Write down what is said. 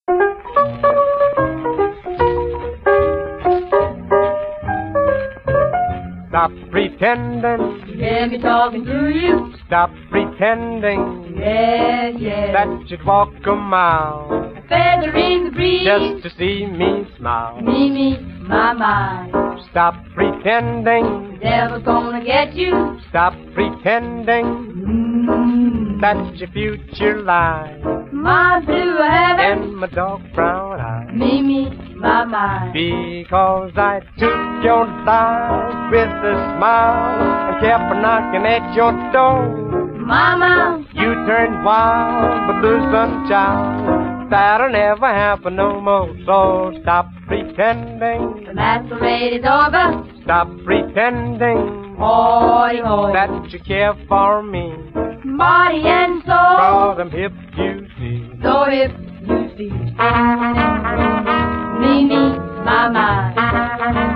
Stop pretending. Hear me talking to you. Stop pretending. Yeah, yeah. That you'd walk a mile. A feather in the breeze. Just to see me smile. Me, my. Stop pretending. The devil's gonna get you. Stop pretending. That's your future life. My blue heaven. And my dark brown eyes. Me, my. Because I took your life with a smile and kept knocking at your door. Mama, you turned wild, but the sunchild. That'll never happen no more. So stop pretending. The masquerade is over. Stop pretending. Hoy, hoy. That you care for me. Body and soul. 'Cause I'm hip, you see. So hip, you see. Me, my.